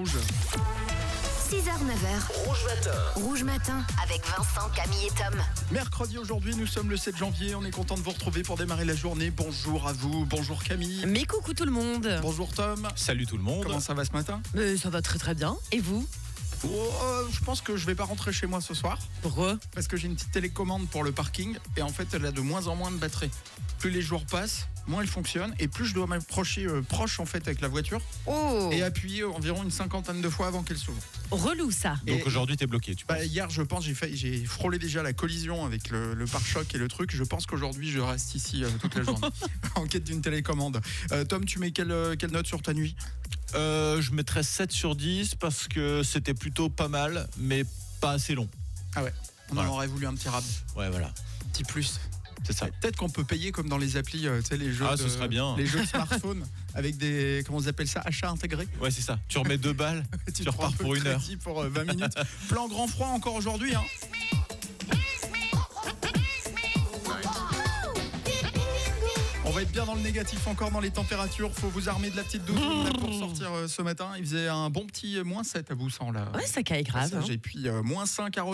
Rouge. 6h-9h, Rouge Matin. Rouge Matin, avec Vincent, Camille et Tom. Mercredi aujourd'hui, nous sommes le 7 janvier. On est content de vous retrouver pour démarrer la journée. Bonjour à vous, bonjour Camille. Mais coucou tout le monde. Bonjour Tom. Salut tout le monde. Comment ça va ce matin? Ça va très très bien. Et vous? Je pense que je vais pas rentrer chez moi ce soir. Pourquoi? Parce que j'ai une petite télécommande pour le parking. Et en fait, elle a de moins en moins de batterie. Plus les jours passent, moins elle fonctionne. Et plus je dois m'approcher proche en fait avec la voiture. Oh, Et appuyer environ une cinquantaine de fois avant qu'elle s'ouvre. relou ça. Donc Et- aujourd'hui t'es bloqué, tu penses? Hier, je pense, j'ai frôlé déjà la collision avec le pare-choc et le truc. Je pense qu'aujourd'hui, je reste ici toute la journée en quête d'une télécommande. Tom, tu mets quelle note sur ta nuit? Je mettrais 7 sur 10 parce que c'était plutôt pas mal, mais pas assez long. Ah ouais, on Voilà. en aurait voulu un petit rab, Ouais, voilà, un petit plus. c'est ça. Peut-être qu'on peut payer comme dans les applis, tu sais, les jeux. Ah, ce serait bien. Les jeux de smartphone avec des, comment on appelle ça, achats intégrés. Ouais, c'est ça. Tu remets 2 balles, tu prends repars un peu pour de 1 heure. crédit pour 20 minutes. Plan grand froid encore aujourd'hui, hein. On va être bien dans le négatif encore dans les températures. Faut vous armer de la petite doudoune là, pour sortir ce matin. Il faisait un bon petit -7 à Boussan là. Ouais, ça caille grave. Et puis -5 à